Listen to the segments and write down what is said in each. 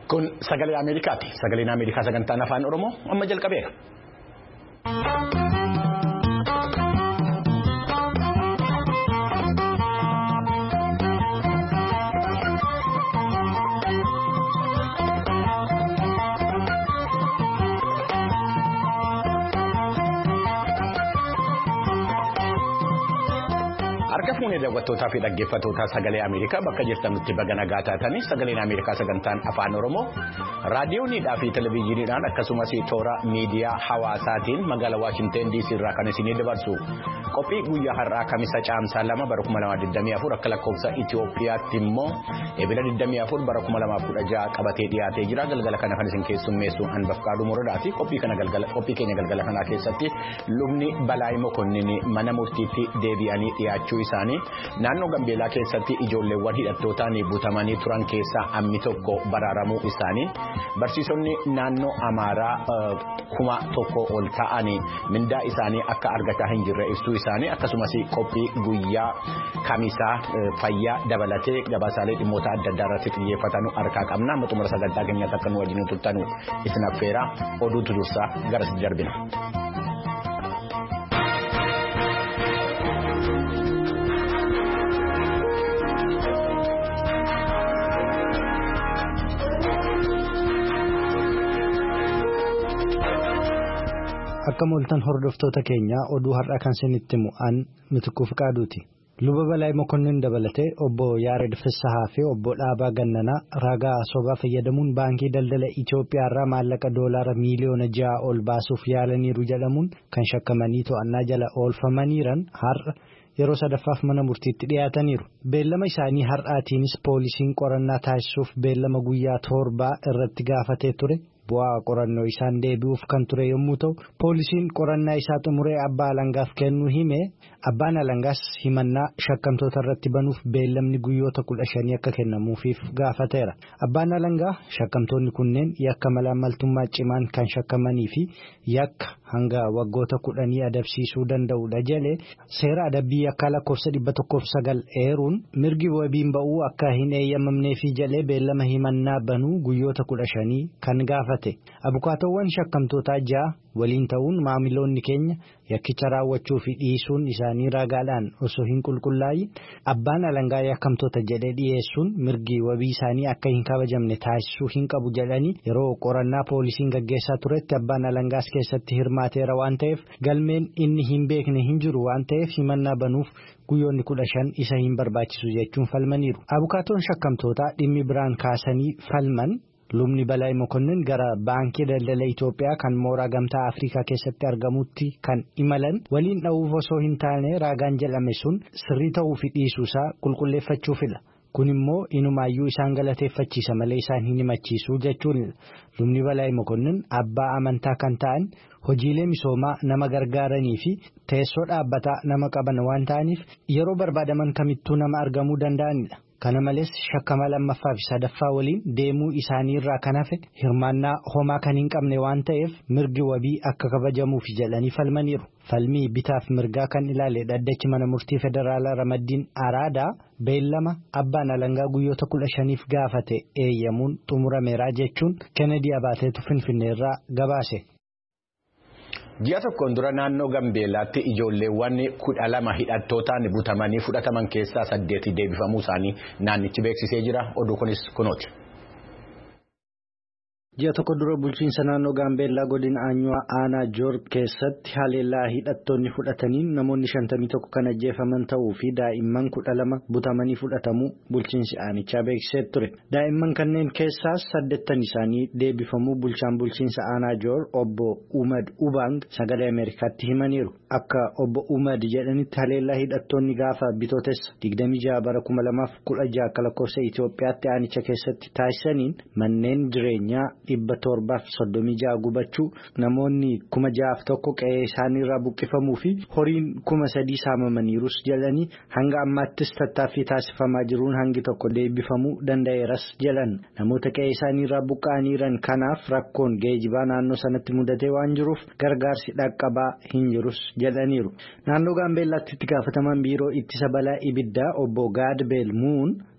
Kun sagalee Ameerikaati. Sagaleen Ameerikaa sagantaan afaan Oromoo amma jalqabeera. Fuunee daawwattootaa fi dhaggeeffattootaa sagalee Ameerikaa bakka jirtanitti baga nagaa taatanii sagaleen Ameerikaa sagantaan afaan Oromoo raadiyooniidhaa fi televezyiiniidhaan akkasumas toora miidiyaa hawaasaatiin magaalaa Waashingteen DC irraa kan isinii dabarsu qophii guyyaa har'aa kamisa caamsaa 2 bara 2024 akka lakkoofsa Itoophiyaatti immoo eebila 24 bara 2016 qabatee dhiyaatee jira. Galgala kana kan isin keessummeessu Anbafqaaduu Morodaati. Qophii keenya galgala kanaa keessatti lubni Balaayii Mokonnin mana murtiitti deebi'anii dhiyaachuu isaanii naannoo Gambeelaa keessatti ijoolleewwan hidhattootaan butamanii turan keessaa ammi tokko baraaramuu isaanii barsiisonni naannoo Amaaraa 1,000 ol ta'anii mindaa isaanii akka argataa hin jirre ibsuu isaanii akkasumas qophii guyyaa kamisaa fayyaa dabalatee gabaasaalee dhimmoota adda addaa irratti xiyyeeffatan harkaa qabna. Xumura sagantaa keenyaatti akka nu wajjin turtanu isin affeera oduutu dursaa garas darbina. Akka moltan hordoftoota keenya oduu har'a kan isinitti mu'an Mitikuu Fiqaaduuti. Luba Balaayii Mokonnin dabalatee obbo Yaared Fissahaa fi obbo Dhaabaa Gannanaa ragaa sobaa fayyadamuun baankii daldala Itoophiyaa irraa maallaqa doolaara miliyoona 6 ol baasuuf yaalaniiru jedhamuun kan shakkamanii to'annaa jala oolfamaniiran har'a yeroo sadaffaaf mana murtiitti dhiyaataniiru. Beellama isaanii har'aatiinis poolisiin qorannaa taasisuuf beellama guyyaa 7 irratti gaafatee ture. Bu'aa qorannoo isaan deebi'uuf kan ture yommuu ta'u poolisiin qorannaa isaa xumuree abbaa alangaaf kennuu hime abbaan alangaas himannaa shakkamtoota irratti banuuf beellamni guyyoota 15 akka kennamuufiif gaafateera. Abbaan alangaa shakkamtoonni kunneen yakka malaammaltummaa cimaan kan shakkamanii fi yakka hanga waggoota 10 adabsiisuu danda'udha jedhee seera adabbii yakka lakkoofsa 109 eeruun mirgi wabiin ba'uu akka hin eeyyamamnee fi jedhee beellama himannaa banuu guyyoota 15 kan gaafate. Abukaatawwan shakkamtootaa 6 waliin ta'uun maamiloonni keenya yakkicha raawwachuu fi dhiisuun isaanii ragaadhaan osoo hin qulqullaa'in abbaan alangaa yakkamtoota jedhee dhiyeessuun mirgi wabii isaanii akka hin kabajamne taasisuu hin qabu jedhanii yeroo qorannaa poolisiin gaggeessaa turetti abbaan alangaas keessatti hirmaateera waan ta'eef galmeen inni hin beekne hin jiru waan ta'eef himannaa banuuf guyyoonni 15 isa hin barbaachisu jechuun falmaniiru. Abukaatoon shakkamtootaa dhimmi biraan kaasanii falman. Lubni Balaayii Mokonnin gara baankii daldala Itoophiyaa kan mooraa gamtaa Afrikaa keessatti argamutti kan imalan waliin dha'uuf osoo hin taane ragaan jedhame sun sirrii ta'uu fi dhiisuusaa qulqulleeffachuufidha. Kun immoo inumaayyuu isaan galateeffachiisa malee isaan hin himachiisu jechuun lubni Balaayii Mokonnin abbaa amantaa kan ta'an hojiilee misoomaa nama gargaaranii fi teessoo dhaabbataa nama qaban waan ta'aniif yeroo barbaadaman kamittuu nama argamuu danda'anidha. Kana malees shakkama lammaffaa fi sadaffaa waliin deemuu isaanii irraa kan hafe hirmaannaa homaa kan hin qabne waan ta'eef mirgi wabii akka kabajamuuf jedhanii falmaniiru. Falmii bitaaf mirgaa kan ilaale dhaddachi mana murtii federaalaa Ramaddiin Araadaa beellama abbaan alangaa guyyoota 15f gaafate eeyyamuun xumurameera jechuun Kennedy Abaateetu Finfinneerraa gabaase. Ji'a tokkoon dura naannoo Gambeelaatti ijoolleewwan 12 hidhattootaan butamanii fudhataman keessaa 8 deebifamuu isaanii naannichi beeksisee jira. Oduu kunis kunooti. Ji'a tokko dura bulchiinsa naannoo Gaambeellaa godina Aanyuwaa Aanaa Joor keessatti haleellaa hidhattoonni fudhataniin namoonni 51 kan ajjeefaman ta'uu fi daa'imman 12 butamanii fudhatamuu bulchiinsi aanichaa beeksisee ture. Daa'imman kanneen keessaas 8 isaanii deebifamuu bulchaan bulchiinsa Aanaa Joor obbo Umad Ubang sagalee Ameerikaatti himaniiru. Akka obbo Umad jedhanitti haleellaa hidhattoonni gaafa bitootessa 26 bara 2016 akka lakkoofsa Itoophiyaatti aanicha keessatti taasisaniin manneen jireenyaa 736 gubachuu namoonni 6,100 qe'ee isaaniirraa buqqifamuu fi horiin 3,000 saamamaniirus jedhanii hanga ammaattis tattaaffii taasifamaa jiruun hangi tokko deebifamuu danda'eeras jedhan. Namoota qe'ee isaaniirraa buqqa'aniiran kanaaf rakkoon geejibaa naannoo sanatti mudatee waan jiruuf gargaarsi dhaqqabaa hin jirus jedhaniiru. Naannoo Gaambeellaatti itti gaafatamaan biiroo ittisa balaa ibiddaa obbo Gaadbeel Muun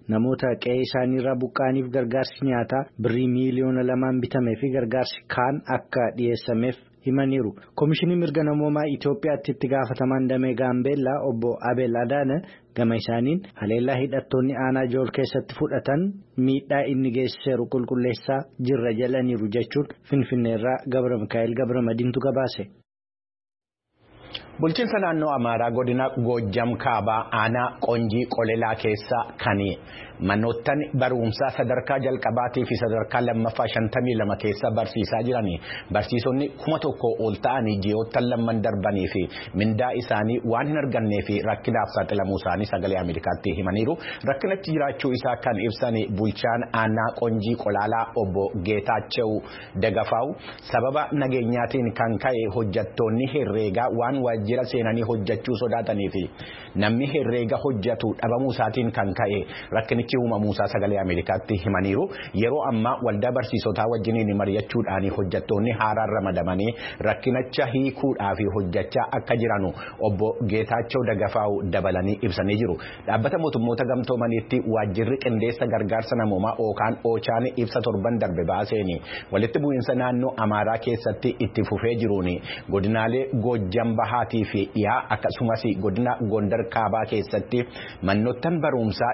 namoota qe'ee isaaniirraa buqqaaniif gargaarsi nyaataa birrii miliyoona 2 bitamee fi gargaarsi kaan akka dhiyeessameef himaniiru. Komishinii mirga namoomaa Itoophiyaatti itti gaafatamaan damee Gaambeellaa obbo Abel Adaana gama isaaniin haleellaa hidhattoonni aanaa Jool keessatti fudhatan miidhaa inni geessiseeru qulqulleessaa jirra jalaniiru jechuun Finfinneerraa Gabra Mikaa'el Gabra Madiintu gabaase. Bulchiinsa naannoo Amaaraa godina Goojjam Kaabaa aanaa Qonjii Qolelaa keessa kan manoottan barumsaa sadarkaa jalqabaatii fi sadarkaa lammaffaa 52 keessa barsiisaa jiranii barsiisonni 1,000 ol ta'anii ji'oottan lamman darbanii fi mindaa isaanii waan hin argannee fi rakkinaaf saaxilamuu isaanii sagalee Ameerikaatti himaniiru. Rakkinachi jiraachuu isaa kan ibsan bulchaan aanaa Qonjii Qolaalaa obbo Geetaachew Dagafaaw sababa nageenyaatiin kan ka'e hojjettoonni herreegaa waan waajjira seenanii hojjechuu sodaatanii fi namni herreega hojjetu dhabamuu isaatiin kan ka'e rakkinichi uumamuu isaa sagalee Ameerikaatti himaniiru. Yeroo ammaa waldaa barsiisotaa wajjiniin mari'achuudhaan hojjettoonni haaraan ramadamanii rakkinicha hiikuudhaaf hojjechaa akka jiranu obbo Geetaachew Dagafaaw dabalanii ibsanii jiru. Dhaabbata mootummoota gamtoomaniitti waajjirri qindeessa gargaarsa namoomaa yookaan Ochaan ibsa torban darbe baaseen walitti bu'iinsa naannoo Amaaraa keessatti itti fufee jiruun godinaalee Goojjam Bahaatii fi dhiyaa akkasumas godina Gondar Kaabaa keessatti manoottan barumsaa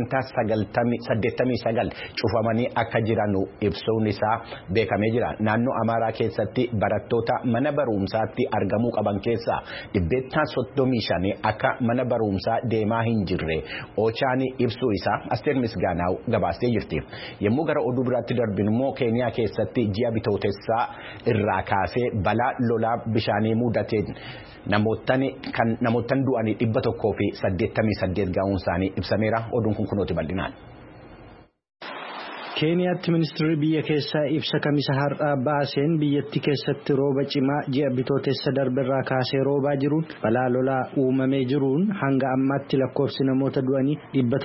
89 cufamanii akka jiran ibsuun isaa beekamee jira. Naannoo Amaaraa keessatti barattoota mana barumsaatti argamuu qaban keessaa 35 akka mana barumsaa deemaa hin jirre Ochaan ibsuu isaa Asteer Misgaanaaw gabaastee jirti. Yommuu gara oduu biraatti darbinu immoo Keeniyaa keessatti ji'a bitootessaa irraa kaasee balaa lolaa bishaanii mudateen namoottan du'anii 188 ga'uun isaanii ibsameera. Oduun kun kunooti bal'inaan. Keeniyaatti ministeerri biyya keessaa ibsa kamisa har'aa baaseen biyyattii keessatti rooba cimaa ji'a bitootessa darberraa kaasee roobaa jiruun balaa lolaa uumamee jiruun hanga ammaatti lakkoofsi namoota du'anii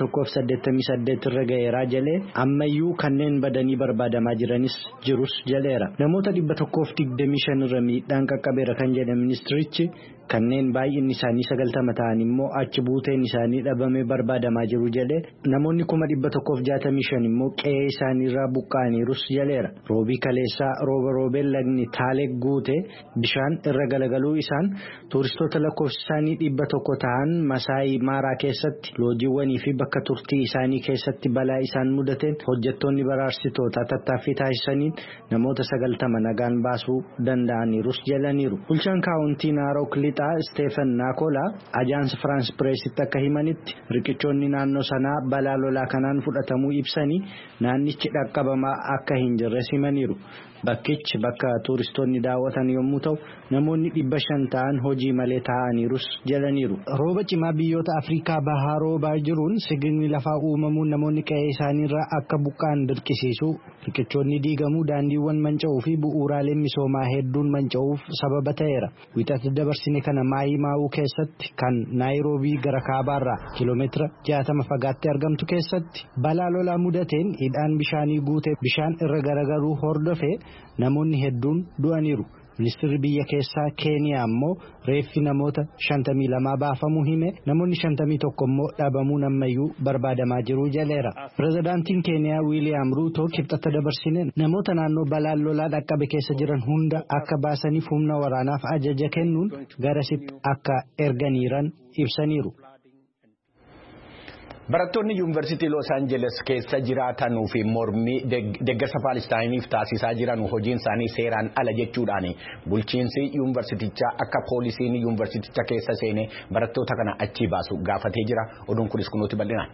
188 irra ga'eeraa jalee ammayyuu kanneen badanii barbaadamaa jirus jaleera. Namoota 125 irra miidhaan qaqqabeera kan jedhe ministeerichi kanneen baay'inni isaanii 90 ta'an immoo achi buuteen isaanii dhabamee barbaadamaa jiru jalee namoonni 165 immoo qe'ee isaaniirraa buqqaaniirus jaleera. Roobii kaleessaa roobeen lagni Taalee guute bishaan irra galagaluu isaan tuuristoota lakkoofsi isaanii 100 ta'an Masaayii Maaraa keessatti loojiiwwanii fi bakka turtii isaanii keessatti balaa isaan mudateen hojjettoonni baraarsitoota tattaaffii taasisaniin namoota 90 nagaan baasuu danda'aniirus jalaniiru. Bulchaan kaawuntii Naarok Stephen Nakola Ajaans France Pressitti akka himanitti riqichoonni naannoo sanaa balaa lolaa kanaan fudhatamuu ibsanii naannichi dhaqqabamaa akka hin jirre himaniiru. Bakkichi bakka tuuristoonni daawwatan yommuu ta'u namoonni 500 ta'an hojii malee ta'aniirus jalaniiru. Rooba cimaa biyyoota Afrikaa bahaa roobaa jiruun sigigni lafaa uumamuun namoonni qe'ee isaaniirraa akka buqqaan dirqisiisu riqichoonni diigamuu daandiiwwan manca'uu fi bu'uuraaleen misoomaa hedduun manca'uuf sababa ta'eera. Wixata dabarsine kana Maayii keessatti kan Naayiroobii gara kaabaarraa kiiloomeetira 60 fagaatti argamtu keessatti balaa lolaa mudateen hidhaan bishaanii guute bishaan irra garagaruu hordofee namoonni hedduun du'aniiru. Ministeerri biyya keessaa Keeniyaa immoo reeffi namoota 52 baafamuu hime namoonni 51 immoo dhabamuun ammayyuu barbaadamaa jiru jaleera. Pirezidaantiin Keeniyaa Wiiliyaam Ruuto kibxata dabarsine namoota naannoo balaan lolaa dhaqqabe keessa jiran hunda akka baasaniif humna waraanaaf ajaja kennuun garasitti akka erganiiran ibsaniiru. Barattoonni yuunivarsiitii Los Angeles keessa jiraatanuu fi mormii deeggarsa Paalestaayiniif taasisaa jiran hojiin isaanii seeraan ala jechuudhaan bulchiinsi yuunivarsiitichaa akka poolisiin yuunivarsiiticha keessa seenee barattoota kana achii baasu gaafatee jira. Oduun kunis kunuuti bal'inaan.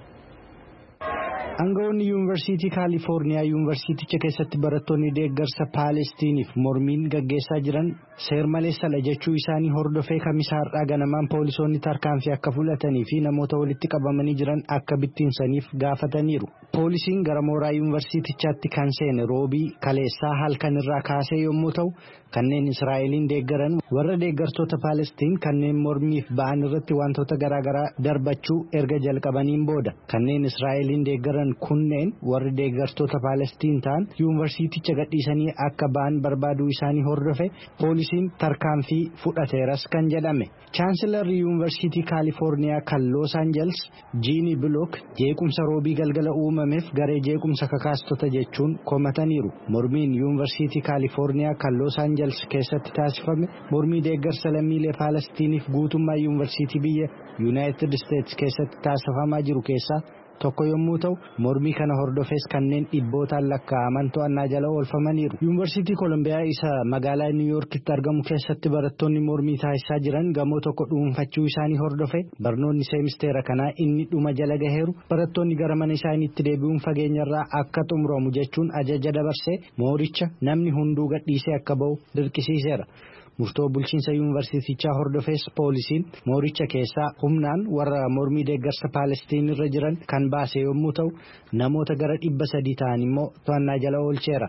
Aangawoonni yuunivarsiitii Kaalifoorniyaa yuunivarsiiticha keessatti barattoonni deeggarsa Paalestiiniif mormiin gaggeessaa jiran seermaleessadha jechuu isaanii hordofee kamisa har'aa ganamaan poolisoonni tarkaanfii akka fudhatanii fi namoota walitti qabamanii jiran akka bittinsaniif gaafataniiru. Poolisiin gara mooraa yuunivarsiitichaatti kan seene roobii kaleessaa halkan irraa kaasee yommuu ta'u kanneen Israa'eliin deeggaran warra deeggartoota Paalestiin kanneen mormiif ba'an irratti wantoota garaagaraa darbachuu erga jalqabaniin booda kanneen Israa'eliin deeggaran jiran kunneen warri deeggartoota Paalestiin ta'an yuunivarsiiticha gadhiisanii akka ba'an barbaaduu isaanii hordofe poolisiin tarkaanfii fudhateeras kan jedhame. Chaansilarri yuunivarsiitii Kaalifoorniyaa kan Los Angeles Jiini Bilook jeequmsa roobii galgala uumameef garee jeequmsa kakaastota jechuun komataniiru. Mormiin yuunivarsiitii Kaalifoorniyaa kan Los Angeles keessatti taasifame mormii deeggarsa lammiilee Paalestiiniif guutummaa yuunivarsiitii biyya United States keessatti taasifamaa jiru keessaa tokko yommuu ta'u mormii kana hordofees kanneen dhibbootaan lakkaa'aman to'annaa jala oolfamaniiru. Yuunivarsiitii Koolombiyaa isa magaalaa Niw Yoorkitti argamu keessatti barattoonni mormii taasisaa jiran gamoo tokko dhuunfachuu isaanii hordofe barnoonni seemisteera kanaa inni dhuma jala gaheeru barattoonni gara mana isaaniitti deebi'uun fageenyarraa akka xumuramu jechuun ajaja dabarsee mooricha namni hunduu gadhiisee akka ba'u dirqisiiseera. Murtoo bulchiinsa yuunivarsiitichaa hordofees poolisiin mooricha keessaa humnaan warra mormii deeggarsa Paalestiin irra jiran kan baase yommuu ta'u namoota gara 300 ta'an immoo to'annaa jala oolcheera.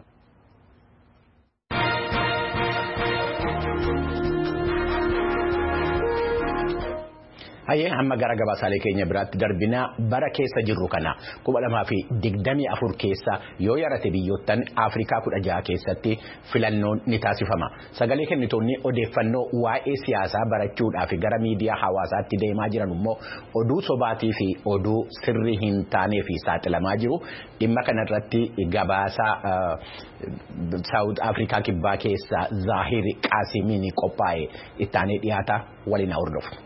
Hayyee hamma gara gabaasaalee keenya biraatti darbinaa bara keessa jirru kana 2024 keessa yoo yarate biyyoottan Afrikaa 16 keessatti filannoon ni taasifama. Sagalee kennitoonni odeeffannoo waa'ee siyaasaa barachuudhaaf gara miidiyaa hawaasaatti deemaa jiran immoo oduu sobaatii fi oduu sirrii hin taanee fi saaxilamaa jiru. Dhimma kanarratti gabaasaa South Afrikaa kibbaa keessa Zahir Qaasimiin qophaa'e ittaanee dhiyaata waliin hordofu.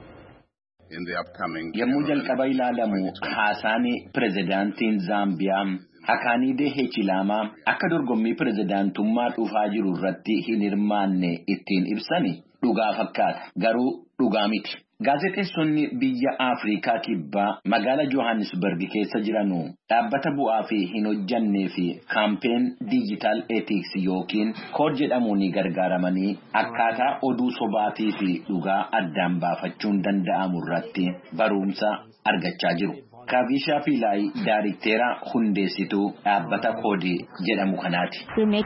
Yommuu jalqaba ilaalamu haasaan pirezidaantiin Zaambiyaa Hakaanidee Hichilaamaa akka dorgommii pirezidaantummaa dhufaa jiru irratti hin hirmaanne ittiin ibsani dhugaa fakkaata garuu dhugaa miti. Gaazexeessonni biyya Afrikaa kibbaa magaala Johannesburg keessa jiranu dhaabbata bu'aa fi hin hojjannee fi kaampeen digital ethics yookiin kood jedhamuun gargaaramanii akkaataa oduu sobaatii fi dhugaa addaan baafachuun danda'amu irratti barumsa argachaa jiru. Kavishaa Pilaay Daariktera hundeessituu dhaabbata koodii jedhamu kanaati.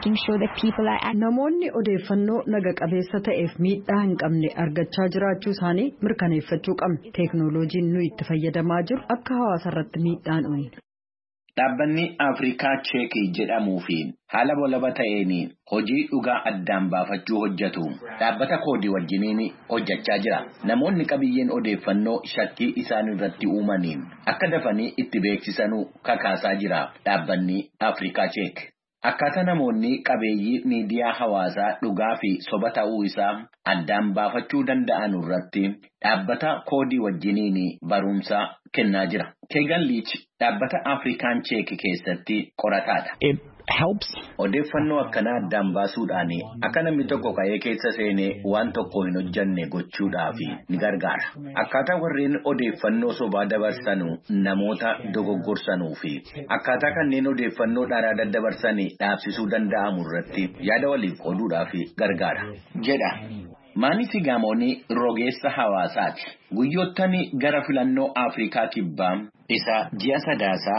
Namoonni odeeffannoo naga qabeessa ta'eef miidhaa hin qabne argachaa jiraachuu isaanii mirkaneeffachuu qabna. Teeknooloojiin nuyi itti fayyadamaa jiru akka hawaasa irratti miidhaan uumu. Dhaabbanni Afrikaa Cheekii jedhamuu fi haala walaba ta'een hojii dhugaa addaan baafachuu hojjetu dhaabbata koodii wajjiniin hojjechaa jira. Namoonni qabiyyeen odeeffannoo shakkii isaan irratti uumaniin akka dafanii itti beeksisanuu kakaasaa jira dhaabbanni Afrikaa Cheek. Akkaataa namoonni qabeeyyii miidiyaa hawaasaa dhugaa fi soba ta'uu isaa addaan baafachuu danda'an irratti dhaabbata koodii wajjiniin barumsa kennaa jira. Keegan Liich dhaabbata Afrikaan Cheek keessatti qorataadha. Odeeffannoo akkanaa addaan baasuudhaan akka namni tokko ka'ee keessa seenee waan tokko hin hojjanne gochuudhaaf ni gargaara. Akkaataa warreen odeeffannoo sobaa dabarsanu namoota dogoggorsanuu fi akkaataa kanneen odeeffannoo dharaa daddabarsanii dhaabsisuu danda'amu irratti yaada waliif qooduudhaaf gargaara jedha. Maanisi Gaamoonii rogeessa hawaasaati. Guyyoottan gara filannoo Afrikaa kibbaa isa ji'a sadaasaa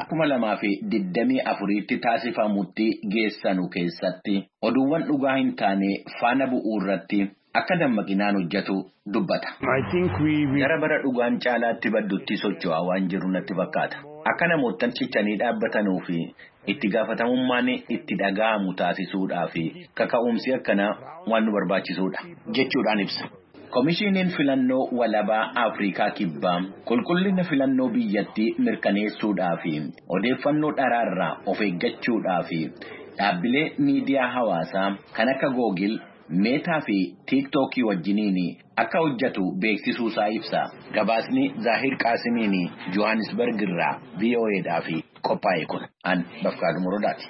2024tti taasifamutti geessanu keessatti oduuwwan dhugaa hin taane faana bu'uu irratti akka dammaqinaan hojjetu dubbata. Gara bara dhugaan caalaatti baddutti socho'aa waan jiru natti fakkaata. Akka namoottan cichanii dhaabbatanuu fi itti gaafatamummaan itti dhaga'amu taasisuudhaa fi kaka'umsi akkanaa waan nu barbaachisuudha jechuudhaan ibsa. Komishiiniin filannoo walabaa Afrikaa kibbaa qulqullina filannoo biyyattii mirkaneessuudhaa fi odeeffannoo dharaarraa of eeggachuudhaa fi dhaabbilee miidiyaa hawaasaa kan akka Google, Meetaa fi TikTokii wajjiniin akka hojjetu beeksisuu isaa ibsa. Gabaasni Zahir Qaasimiin Johannesburg irraa VOAdhaa fi qophaa'e kun an Bafqaaduu Morodaati.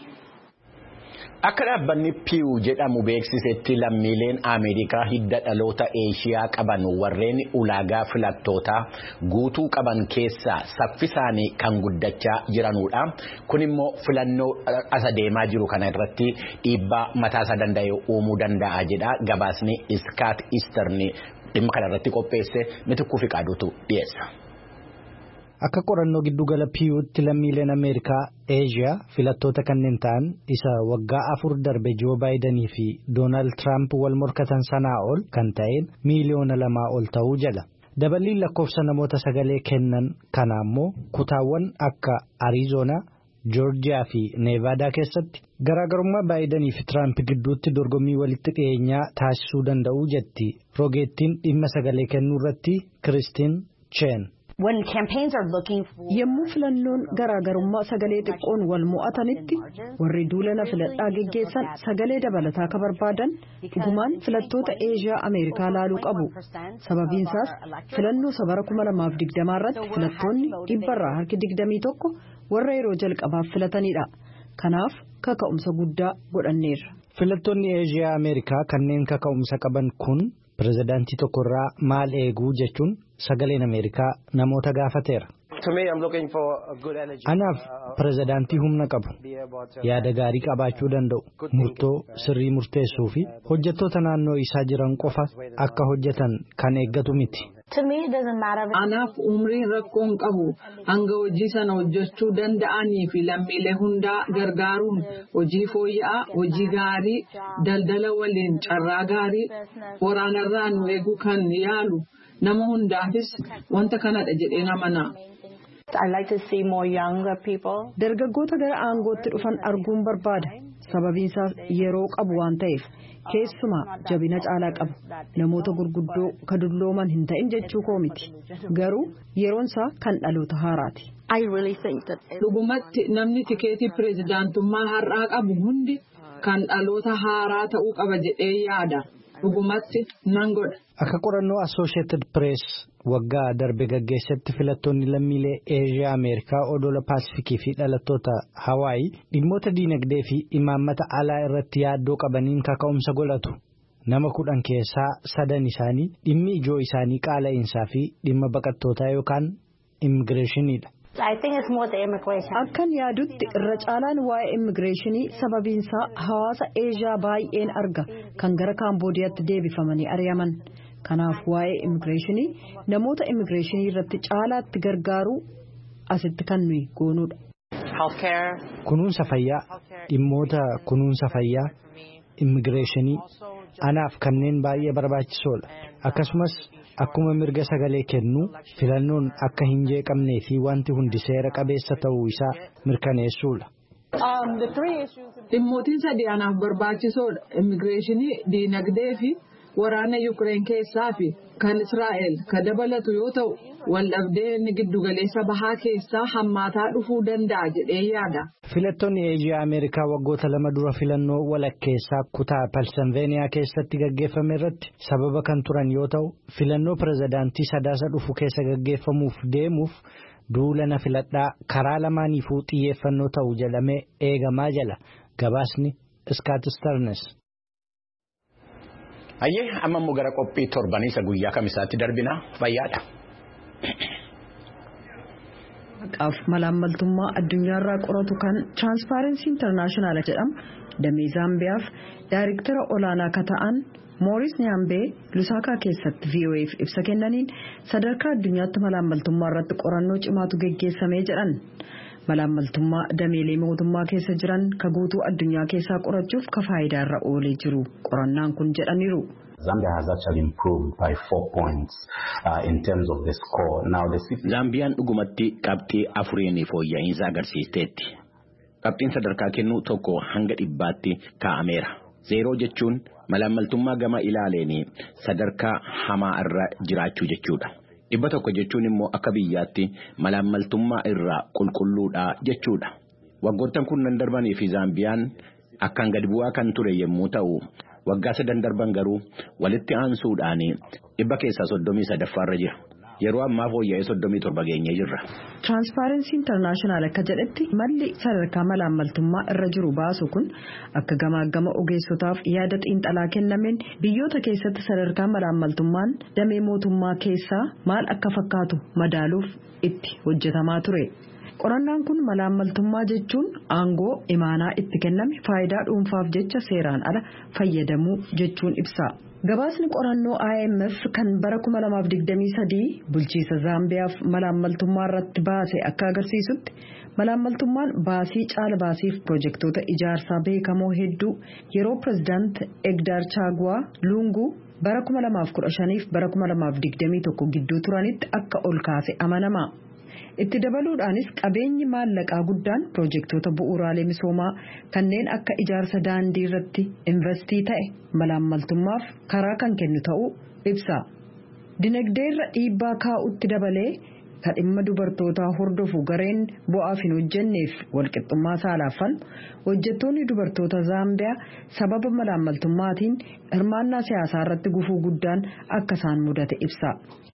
Akka dhaabbanni Pew jedhamu beeksisetti lammiileen Ameerikaa hidda dhaloota Eeshiyaa qaban warreen ulaagaa filattootaa guutuu qaban keessaa saffisaanii kan guddachaa jiranudha. Kun immoo filannoo as deemaa jiru kana irratti dhiibbaa mataasaa danda'e uumuu danda'a jedha gabaasni Scott Eastern dhimma kana irratti qopheesse Mitikkuu Fiqaaduutu dhiyeessa. Akka qorannoo giddugala Pewutti lammiileen Ameerikaa Eeshiyaa filattoota kanneen ta'an isa waggaa 4 darbe Joo Baayidanii fi Doonaald Tiraamp wal morkatan sanaa ol kan ta'een miliyoona 2 ol ta'uu jala. Daballiin lakkoofsa namoota sagalee kennan kana immoo kutaawwan akka Arizoonaa, Joorjiyaa fi Neevaadaa keessatti garaagarummaa Baayidanii fi Tiraamp gidduutti dorgommii walitti dhiyeenyaa taasisuu danda'u jetti rogeettiin dhimma sagalee kennuu irratti Kiristiin Cheen. Yommuu filannoon garaagarummaa sagalee xiqqoon wal mo'atanitti warri duulana filadhaa geggeessan sagalee dabalataa akka barbaadan dhugumaan filattoota Eeshiyaa Ameerikaa laaluu qabu. Sababiin isaas filannoo bara 2020 irratti filattoonni 121 warra yeroo jalqabaaf filatanidha. Kanaaf kaka'umsa guddaa godhanneerra. Filattoonni Eeshiyaa Ameerikaa kanneen kaka'umsa qaban kun pirezidaantii tokkorraa maal eeguu jechuun sagaleen Ameerikaa namoota gaafateera. Anaaf pirezidaantii humna qabu, yaada gaarii qabaachuu danda'u, murtoo sirrii murteessuu fi hojjettoota naannoo isaa jiran qofa akka hojjetan kan eeggatu miti. Anaaf umriin rakkoon qabu hanga hojii sana hojjechuu danda'anii fi lammiilee hundaa gargaaruun hojii fooyya'aa, hojii gaarii, daldala waliin carraa gaarii, waraanarraa nu eeguu kan yaalu nama hundaafis wanta kanadha jedhee amana. Dargaggoota gara aangootti dhufan arguun barbaada. Sababiin isaas yeroo qabu waan ta'eef keessumaa jabina caalaa qabu. Namoota gurguddoo ka dullooman hin ta'in jechuu koo miti. Garuu yeroon isaa kan dhaloota haaraati. Dhugumatti namni tikeetii pirezidaantummaa har'aa qabu hundi kan dhaloota haaraa ta'uu qaba jedhee yaada. Dhugumatti nan godha. Akka qorannoo Associated Press waggaa darbe gaggeessetti filattoonni lammiilee Eeshiyaa Ameerikaa odola Paasifikii fi dhalattoota Hawaayii dhimmoota diinagdee fi imaammata alaa irratti yaaddoo qabaniin kaka'umsa godhatu. Nama 10 keessaa 3 isaanii dhimmi ijoo isaanii qaala'insaa fi dhimma baqattootaa yookaan immigireeshiniidha. Akkan yaadutti irra caalaan waa'ee immigireeshinii sababiinsaa hawaasa Eeshiyaa baay'een arga kan gara Kaamboodiyaatti deebifamanii ari'aman. Kanaaf waa'ee immigireeshinii namoota immigireeshinii irratti caalaatti gargaaruu asitti kan nuyi goonudha. Kunuunsa fayyaa, dhimmoota kunuunsa fayyaa, immigireeshinii anaaf kanneen baay'ee barbaachisoodha. Akkasumas akkuma mirga sagalee kennuu filannoon akka hin jeeqamnee fi wanti hundi seera qabeessa ta'uu isaa mirkaneessuudha. Dhimmootiin sadii anaaf barbaachisoodha. Immigireeshinii, diinagdee fi waraana Yuukireen keessaa fi kan Israa'el ka dabalatu yoo ta'u waldhabdeen giddugaleessa bahaa keessaa hammaataa dhufuu danda'a jedhee yaada. Filattoonni Eeshiyaa Ameerikaa waggoota 2 dura filannoo walakkeessaa kutaa Pensilveeniyaa keessatti gaggeeffame irratti sababa kan turan yoo ta'u filannoo pirezidaantii sadaasa dhufu keessa gaggeeffamuuf deemuuf duulana filadhaa karaa lamaaniifuu xiyyeeffannoo ta'u jedhamee eegamaa jala. Gabaasni Scott Stearns. Ayyee amma immoo gara qophii torbanii isa guyyaa kamisaatti darbina fayyaadha. Maqaaf malaammaltummaa addunyaarraa qoratu kan Transparency International jedhamu damee Zaambiyaaf daayirektara olaanaa akka ta'an Mooris Nyaambee Lusaakaa keessatti VOA'f ibsa kennaniin sadarkaa addunyaatti malaammaltummaa irratti qorannoo cimaatu geggeessamee jedhan. Malaammaltummaa dameelee mootummaa keessa jiran ka guutuu addunyaa keessaa qorachuuf ka faayidaarra oolee jiru qorannaan kun jedhaniiru. Zambia has actually improved by 4 points in terms of the score. Now Zambiyaan dhugumatti qabxii 4 fooyya'insa agarsiisteetti. Qabxiin sadarkaa kennuu 1 hanga 100tti kaa'ameera. 0 jechuun malaammaltummaa gama ilaaleeni sadarkaa hamaa irra jiraachuu jechuudha. 100 jechuun immoo akka biyyaatti malaammaltummaa irraa qulqulluudha jechuudha. Waggoottan kunnan darbanii fi Zambiyaan akkaan gad bu'aa kan ture yommuu ta'u waggaa 7 darban garuu walitti aansuudhaan 100 keessaa 33 irra jira. Yeroo ammaa fooyya'ee 37 geenyee jirra. Transparency International akka jedhetti malli sadarkaa malaammaltummaa irra jiru baasu kun akka gama ogeessotaaf yaada xiinxalaa kennameen biyyoota keessatti sadarkaa malaammaltummaan damee mootummaa keessaa maal akka fakkaatu madaaluuf itti hojjetamaa ture. Qorannaan kun malaammaltummaa jechuun aangoo imaanaa itti kenname faayidaa dhuunfaaf jecha seeraan ala fayyadamuu jechuun ibsa. Gabaasni qorannoo IMF kan bara 2023 bulchiisa Zaambiyaaf malaammaltummaa irratti baase akka agarsiisutti malaammaltummaan baasii caala baasiif pirojektoota ijaarsaa beekamoo hedduu yeroo pirezidaant Egdar Chagwa Lungu bara 2015 fi bara 2021 gidduu turanitti akka ol kaase amanama. Itti dabaluudhaanis qabeenyi maallaqaa guddaan piroojeektoota bu'uuraalee misoomaa kanneen akka ijaarsa daandii irratti investii ta'e malaammaltummaaf karaa kan kennu ta'uu ibsa. Dinagdee irra dhiibbaa kaa'utti dabalee kan dhimma dubartootaa hordofu gareen bu'aaf hin hojjenneef walqixxummaa saalaffan hojjettoonni dubartoota Zaambiyaa sababa malaammaltummaatiin hirmaannaa siyaasaa irratti gufuu guddaan akka isaan mudate ibsa.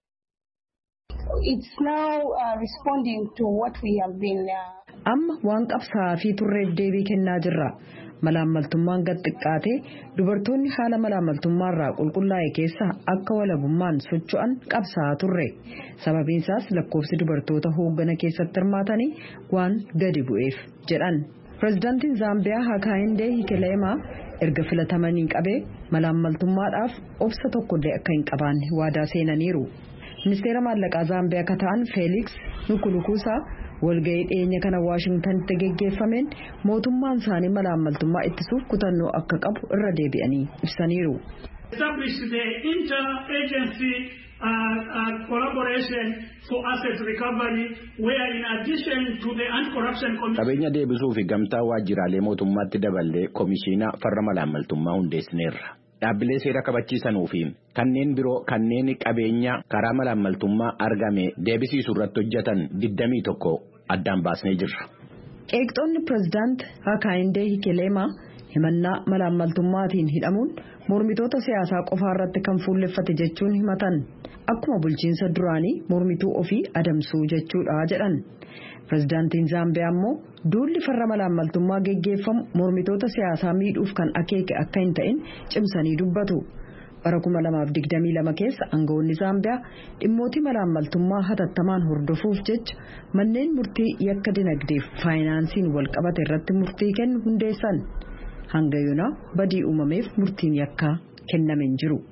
It's now responding to what we have been. Amma waan qabsaa'aa fi turreef deebii kennaa jirra. Malaammaltummaan gad xiqqaatee dubartoonni haala malaammaltummaarraa qulqullaa'e keessa akka walabummaan socho'an qabsaa'aa turre. Sababiin isaas lakkoofsi dubartoota hooggana keessatti hirmaatanii waan gadi bu'eef jedhan. Pireezidaantiin Zaambiyaa Hakainde Hichilema erga filatamanii qabee malaammaltummaadhaaf obsa tokkollee akka hin qabaanne waadaa seenaniiru. Ministeera maallaqaa Zaambiyaa akka ta'an Feeliks Nukulukuusaa walga'ii dhiyeenya kana Waashingtanitti geggeeffameen mootummaan isaanii malaammaltummaa ittisuuf kutannoo akka qabu irra deebi'anii ibsaniiru. Qabeenya deebisuu fi gamtaa waajjiraalee mootummaatti daballee komishiina farra malaammaltummaa hundeessineerra. Dhaabbilee seera kabachiisanuu fi kanneen biroo kanneen qabeenya karaa malaammaltummaa argame deebisiisuu irratti hojjetan 21 addaan baasnee jirra. Qeeqxoonni pireezidaant Hakainde Hichilema himannaa malaammaltummaatiin hidhamuun mormitoota siyaasaa qofaa irratti kan fuulleffate jechuun himatan. Akkuma bulchiinsa duraanii mormituu ofii adamsuu jechuudha jedhan. Pireezidaantiin Zaambiyaa immoo duulli farra malaammaltummaa geggeeffamu mormitoota siyaasaa miidhuuf kan akeeke akka hin ta'in cimsanii dubbatu. Bara 2022 keessa aangawoonni Zaambiyaa dhimmootii malaammaltummaa hatattamaan hordofuuf jecha manneen murtii yakka dinagdeef faayinaansiin wal qabate irratti murtii kennu hundeessan. Hanga yoonaa badii uumameef murtiin yakkaa kenname hin jiru.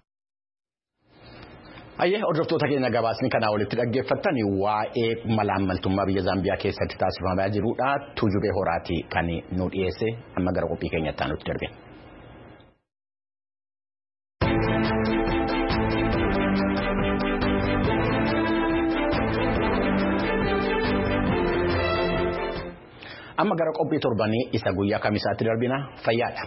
Ayyee hordoftoota keenya gabaasni kanaa walitti dhaggeeffattan waa'ee malaammaltummaa biyya Zaambiyaa keessatti taasifamaa jirudha. Tuujubee Horaati kan nu dhiyeesse amma gara qophii keenyatti aanutti darbe. Amma gara qophii torbanii isa guyyaa kamisaatti darbina fayyaadha.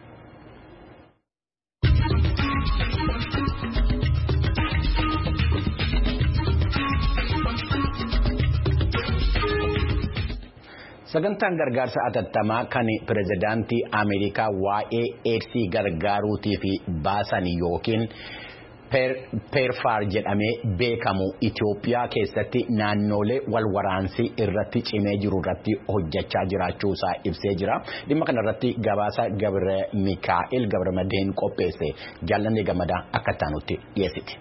Sagantaan gargaarsa atattamaa kan pireezidaantii Ameerikaa waa'ee eedsii gargaaruutii fi baasan yookiin peerfaar jedhamee beekamu Itoophiyaa keessatti naannolee wal waraansii irratti cimee jiru irratti hojjechaa jiraachuu isaa ibsee jira. Dhimma kana irratti gabaasa Gabre Mikaa'el Gabramadiin qopheesse jaallanni gammadaa akka taanutti dhiyeessiti.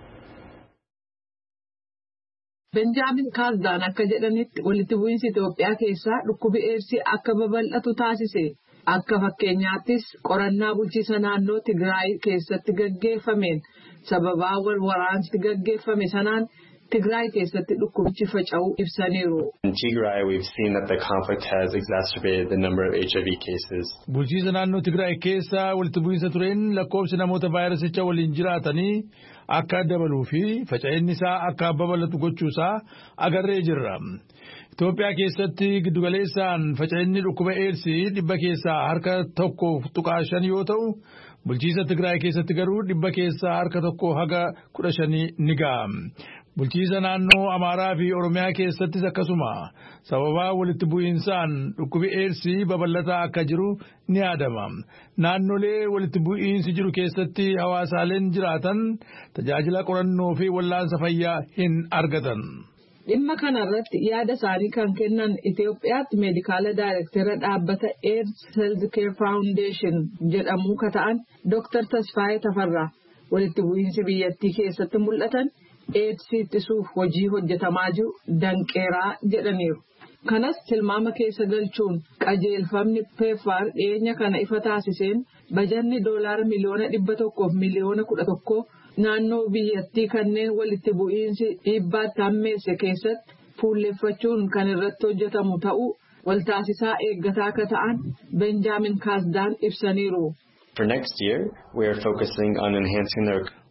Benjaamin Kaasdaan akka jedhanitti walitti bu'iinsi Itoophiyaa keessaa dhukkubi eedsii akka babal'atu taasise. Akka fakkeenyaattis qorannaa bulchiisa naannoo Tigraay keessatti gaggeeffameen sababaa wal waraansi gaggeeffame sanaan Tigraay keessatti dhukkubichi faca'uu ibsaniiru. In Tigray, we've seen that the conflict has exacerbated the number of HIV cases. Bulchiisa naannoo Tigraay keessa walitti bu'iinsa tureen lakkoofsi namoota vaayirasicha waliin jiraatanii akka dabaluu fi faca'inni isaa akka babal'atu gochuusaa agarree jirra. Itoophiyaa keessatti giddugaleessaan faca'inni dhukkuba eedsii dhibba keessaa harka 1.5 yoo ta'u, bulchiisa Tigraay keessatti garuu dhibba keessaa harka 1.15 ni ga'a. Bulchiisa naannoo Amaaraa fi Oromiyaa keessattis akkasuma sababaa walitti bu'iinsaan dhukkubi eedsii babal'ataa akka jiru ni yaadama. Naannolee walitti bu'iinsi jiru keessatti hawaasaaleen jiraatan tajaajila qorannoo fi wallaansa fayyaa hin argatan. Dhimma kanarratti yaada isaanii kan kennan Itoophiyaatti meedikaala daayirektara dhaabbata AIDS Health Care Foundation jedhamu kan ta'an Dr. Tasfaayee Tafarraa walitti bu'iinsi biyyattii keessatti mul'atan AIDS ittisuuf hojii hojjetamaa jiru danqeeraa jedhaniiru. Kanas tilmaama keessa galchuun qajeelfamni PEPFAR dhiyeenya kana ifa taasiseen bajanni $100 miliyoona 100 miliyoona 11 naannoo biyyattii kanneen walitti bu'iinsi dhiibbaatti hammeesse keessatti fuulleffachuun kan irratti hojjetamu ta'uu waltaasisaa eeggataa akka ta'an Benjaamin Kaasdaan ibsaniiru. For next year, we are focusing on enhancing their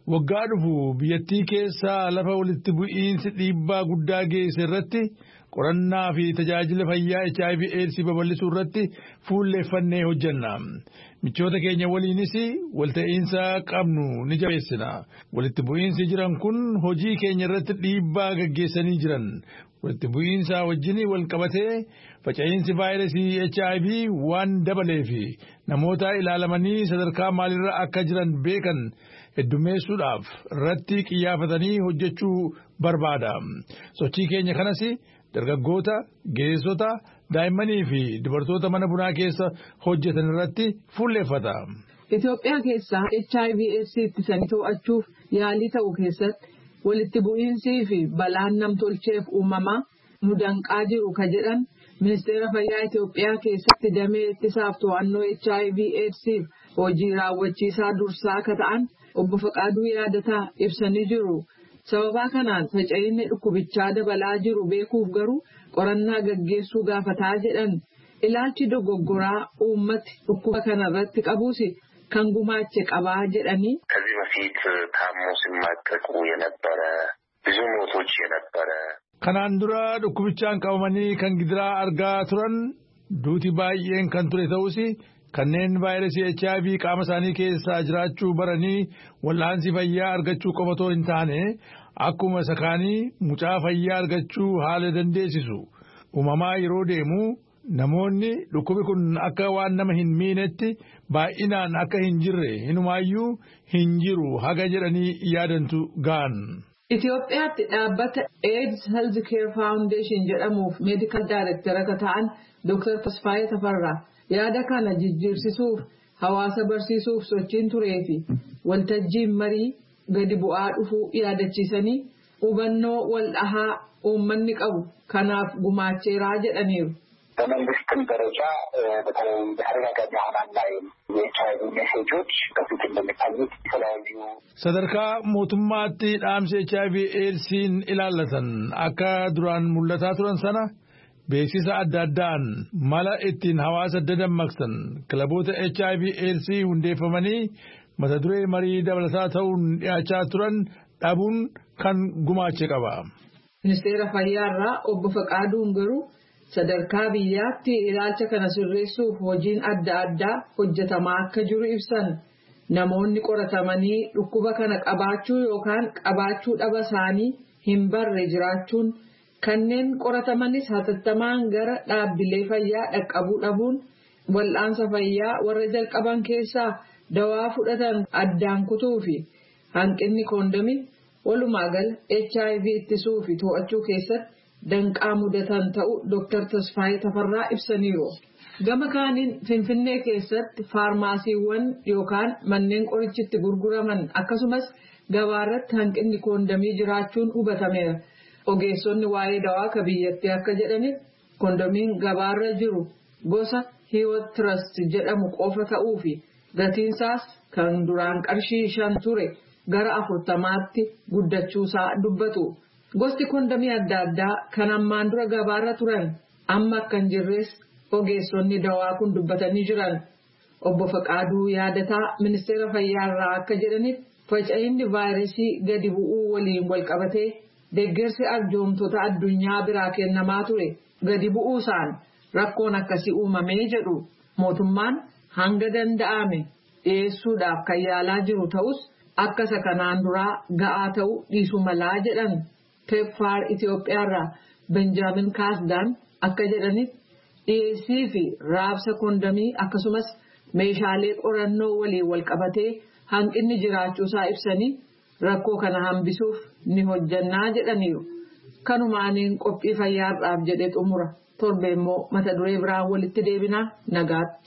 waggaa dhufu biyyattii keessaa lafa walitti bu'iinsi dhiibbaa guddaa geesse irratti qorannaa fi tajaajila fayyaa HIV/AIDS babal'isuu irratti fuulleeffannee hojjenna. Michoota keenya waliinis walta'iinsa qabnu ni jabeessina. Walitti bu'iinsi jiran kun hojii keenya irratti dhiibbaa gaggeessanii jiran. Walitti bu'iinsa wajjin wal qabatee faca'insi vaayirasii HIV waan dabaleef namoota ilaalamanii sadarkaa maalirra akka jiran beekan heddummeessuudhaaf irratti xiyyeeffatanii hojjechuu barbaada. Sochii keenya kanas dargaggoota, ga'eessota, daa'immanii fi dubartoota mana bunaa keessa hojjetan irratti fuulleeffata. Itoophiyaa keessaa HIV/AIDS ittisanii to'achuuf yaalii ta'u keessatti walitti bu'iinsii fi balaan namtolcheef uumamaa nu danqaa jiru ka jedhan ministeera fayyaa Itoophiyaa keessatti damee ittisaaf to'annoo HIV/AIDSiif hojii raawwachiisaa dursaa akka ta'an obbo Faqaaduu Yaadataa ibsanii jiru. Sababa kanaan faca'inni dhukkubichaa dabalaa jiru beekuuf garuu qorannaa gaggeessuu gaafataa jedhan ilaalchi dogoggoraa uummati dhukkuba kanarratti qabuus kan gumaache qabaa jedhanii. ከዚህ በፊት ታሞ ሲማቀቁ የነበረ ብዙ ሞቶች የነበረ kanaan dura dhukkubichaan qabamanii kan gidiraa argaa turan duuti baay'een kan ture ta'us kanneen vaayirasii HIV qaama isaanii keessaa jiraachuu baranii wal'aansi fayyaa argachuu qofatoo hin taane akkuma sakaanii mucaa fayyaa argachuu haala dandeessisu uumamaa yeroo deemu namoonni dhukkubi kun akka waan nama hin miinetti baay'inaan akka hin jirre hinumaayyuu hin jiru haga jedhanii yaadantu ga'an. Itoophiyaatti dhaabbata AIDS Health Care Foundation jedhamuuf meedikaal daayirektara akka ta'an Dr. Tasfaayee Tafarraa yaada kana jijjiirsisuuf hawaasa barsiisuuf sochiin turee fi waltajjiin marii gadi bu'aa dhufuu yaadachiisanii hubannoo wal dhahaa uummanni qabu kanaaf gumaacheeraa jedhaniiru. በመንግስትም ደረጃ በተለይ በተደጋጋሚ አሁን ላይ የኤችአይቪ ሜሴጆች በፊት እንደሚታዩት የተለያዩ sadarkaa mootummaatti dhaamsa HIV/AIDSiin ilaallatan akka duraan mul'ataa turan sana beeksisa adda addaan mala ittiin hawaasa dadammaqsan kilaboota HIV/AIDS hundeeffamanii mata duree marii dabalataa ta'uun dhiyaachaa turan dhabuun kan gumaache qaba. Ministeera fayyaarraa obbo Faqaaduun garuu sadarkaa biyyaatti ilaalcha kana sirreessuuf hojiin adda addaa hojjetamaa akka jiru ibsan namoonni qoratamanii dhukkuba kana qabaachuu yookaan qabaachuu dhaba isaanii hin barre jiraachuun kanneen qoratamanis hatattamaan gara dhaabbilee fayyaa dhaqqabuu dhabuun wal'aansa fayyaa warra jalqaban keessaa dawaa fudhatan addaan kutuu fi hanqinni koondomii walumaa gala HIV ittisuu fi to'achuu keessatti danqaa mudatan ta'u Dr. Tasfaayee Tafarraa ibsaniiru. Gama kaaniin Finfinnee keessatti faarmaasiiwwan yookaan manneen qorichitti gurguraman akkasumas gabaarratti hanqinni koondomii jiraachuun hubatameera. Ogeessonni waa'ee dawaa ka biyyattii akka jedhaniif koondomiin gabaarra jiru gosa Hiiwot Trust jedhamu qofa ta'uu fi gatiinsaas kan duraan qarshii 5 ture gara 40tti guddachuusaa dubbatu. Gosti koondomii adda addaa kan ammaan dura gabaarra turan amma akka hin jirres ogeessonni dawaa kun dubbatanii jiran. Obbo Faqaaduu Yaadataa ministeera fayyaarraa akka jedhaniif faca'inni vaayirasii gadi bu'uu waliin wal qabatee deeggarsi arjoomtoota addunyaa biraa kennamaa ture gadi bu'uusaan rakkoon akkasii uumamee jedhu mootummaan hanga danda'ame dhiyeessuudhaaf kan yaalaa jiru ta'us akka isa kanaan duraa ga'aa ta'uu dhiisuu malaa jedhan. PEPFAR Itoophiyaarraa Benjaamin Kaasdaan akka jedhanitti dhiyeessii fi raabsa koondomii akkasumas meeshaalee qorannoo waliin wal qabatee hanqinni jiraachuusaa ibsanii rakkoo kana hambisuuf ni hojjannaa jedhaniiru. Kanumaaniin qophii fayyaadhaaf jedhee xumura. Torbe immoo mata duree biraan walitti deebinaa nagaatti.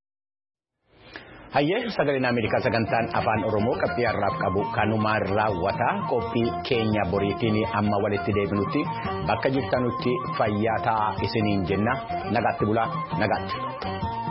Hayyee sagaleen Ameerikaa sagantaan afaan Oromoo qophii har'aaf qabu kanumaan raawwata. Qophii keenya boriitiin amma walitti deebinutti bakka jirtanutti fayyaa ta'aa isiniin jenna. Nagaatti bulaa nagaatti.